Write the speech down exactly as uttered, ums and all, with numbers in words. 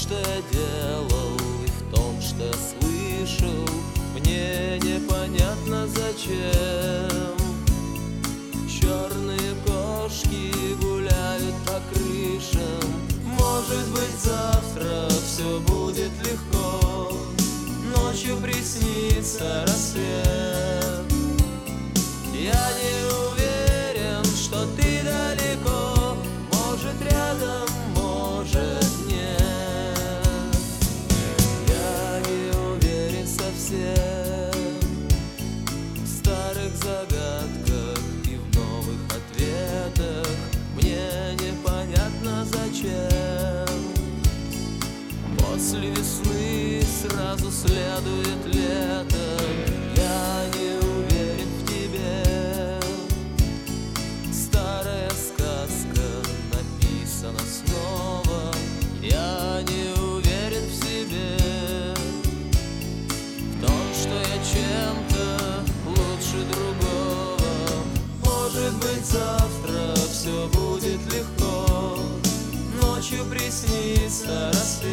что я делал, и в том, что я слышал, мне непонятно зачем. Черные кошки гуляют по крышам. Может быть, завтра все будет легко, ночью приснится рассвет. Я не уверен, что ты далеко, может рядом, может нет. Я не уверен совсем в старых загадках и в новых ответах. Мне непонятно зачем. После весны сразу следует лето. Я не уверен в тебе. Старая сказка написана снова. Я не уверен в себе, в том, что я чем-то лучше другого. Может быть, завтра все будет легко, ночью приснится рассвет.